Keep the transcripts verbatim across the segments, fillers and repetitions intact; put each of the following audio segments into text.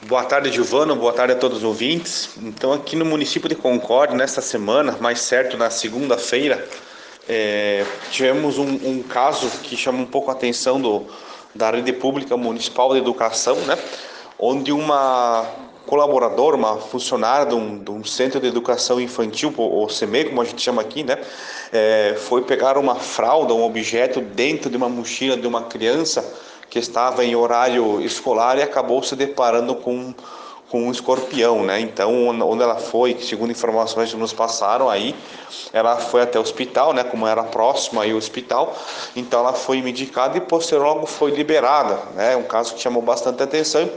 Boa tarde, Giovana. Boa tarde a todos os ouvintes. Então, aqui no município de Concórdia, nesta semana, mais certo na segunda-feira, é, tivemos um, um caso que chama um pouco a atenção do, da rede pública municipal de educação, né? Onde uma colaboradora, uma funcionária de um, de um centro de educação infantil, ou C M E, como a gente chama aqui, né? É, foi pegar uma fralda, um objeto dentro de uma mochila de uma criança que estava em horário escolar e acabou se deparando com, com um escorpião, né? Então, onde ela foi, segundo informações que nos passaram aí, ela foi até o hospital, né? Como era próximo aí o hospital, então ela foi medicada e posterior logo foi liberada, né? Um caso que chamou bastante atenção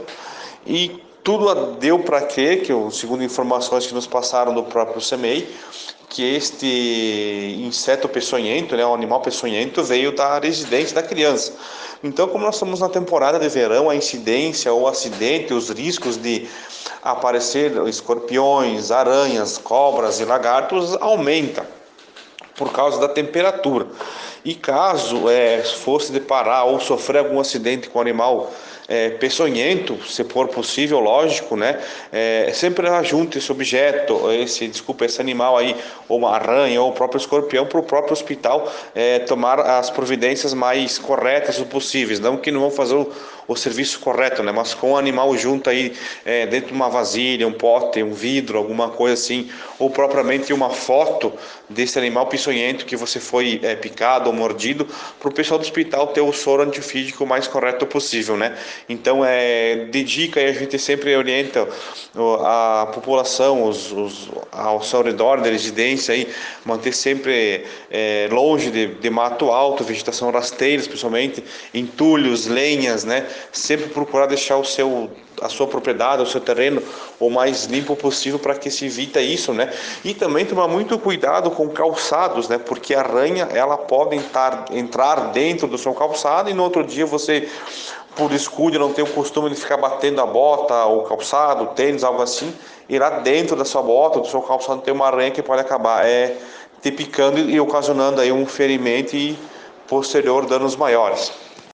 e tudo deu para crer que, segundo informações que nos passaram do próprio C M E I, que este inseto peçonhento, né, o animal peçonhento, veio da residência da criança. Então, como nós estamos na temporada de verão, a incidência ou acidente, os riscos de aparecer escorpiões, aranhas, cobras e lagartos aumenta por causa da temperatura. E caso é, fosse deparar ou sofrer algum acidente com o animal é, peçonhento, se for possível, lógico, né? É, sempre junte esse objeto, esse, desculpa, esse animal aí, ou uma aranha, ou o próprio escorpião, para o próprio hospital é, tomar as providências mais corretas possíveis. Não que não vão fazer o, o serviço correto, né? Mas com o animal junto aí, é, dentro de uma vasilha, um pote, um vidro, alguma coisa assim, ou propriamente uma foto desse animal peçonhento que você foi é, picado ou mordido, para o pessoal do hospital ter o soro antifídico mais correto possível, né? Então, é, de dica, a gente sempre orienta a população, os, os, ao seu redor da residência, aí, manter sempre é, longe de, de mato alto, vegetação rasteira, principalmente entulhos, lenhas, né? Sempre procurar deixar o seu, a sua propriedade, o seu terreno, o mais limpo possível para que se evita isso, né? E também tomar muito cuidado com calçados, né? Porque a aranha, ela pode entrar, entrar dentro do seu calçado e no outro dia você, por descuido, não tem o costume de ficar batendo a bota, o calçado, o tênis, algo assim, e lá dentro da sua bota, do seu calçado, tem uma aranha que pode acabar é, te picando e ocasionando aí um ferimento e posterior danos maiores.